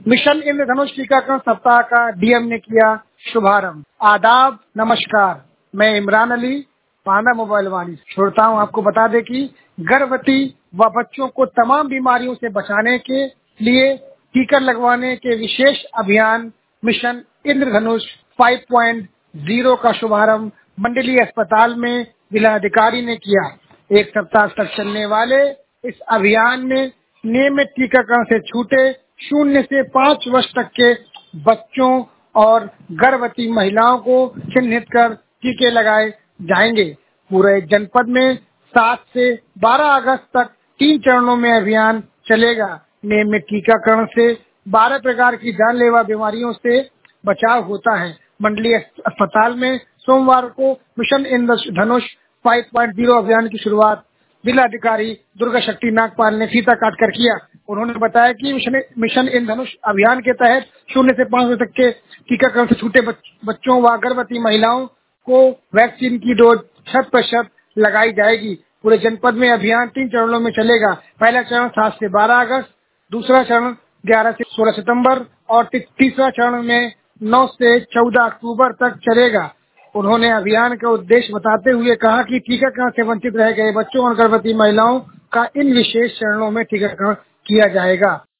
Mission इंद्रधनुष टीकाकरण सप्ताह का डीएम ने किया शुभारंभ। आदाब, नमस्कार। मैं इमरान अली, पाना मोबाइल वाणी छोड़ता हूँ। आपको बता दें कि गर्भवती व बच्चों को तमाम बीमारियों से बचाने के लिए टीका लगवाने के विशेष अभियान मिशन इंद्रधनुष 5.0 का शुभारंभ मंडलीय अस्पताल में जिलाधिकारी ने किया। एक सप्ताह तक चलने वाले इस अभियान में नियमित टीकाकरण से छूटे 0 से 5 वर्ष तक के बच्चों और गर्भवती महिलाओं को चिन्हित कर टीके लगाए जाएंगे। पूरे जनपद में 7 से 12 अगस्त तक 3 चरणों में अभियान चलेगा। नियमित टीकाकरण से 12 प्रकार की जानलेवा बीमारियों से बचाव होता है। मंडलीय अस्पताल में सोमवार को मिशन इंद्रधनुष 5.0 अभियान की शुरुआत जिलाधिकारी दुर्गा शक्ति नागपाल ने फीता काटकर किया। उन्होंने बताया कि मिशन इंद्रधनुष अभियान के तहत 0 से 5 वर्ष तक के टीकाकरण से छूटे बच्चों व गर्भवती महिलाओं को वैक्सीन की डोज 100% लगाई जाएगी। पूरे जनपद में अभियान 3 चरणों में चलेगा। पहला चरण 7 से 12 अगस्त, दूसरा चरण 11 से 16 सितंबर और तीसरा चरण में 9 से 14 अक्टूबर तक चलेगा। उन्होंने अभियान का उद्देश्य बताते हुए कहा कि टीकाकरण से वंचित रह गए बच्चों और गर्भवती महिलाओं का इन विशेष चरणों में टीकाकरण किया जाएगा।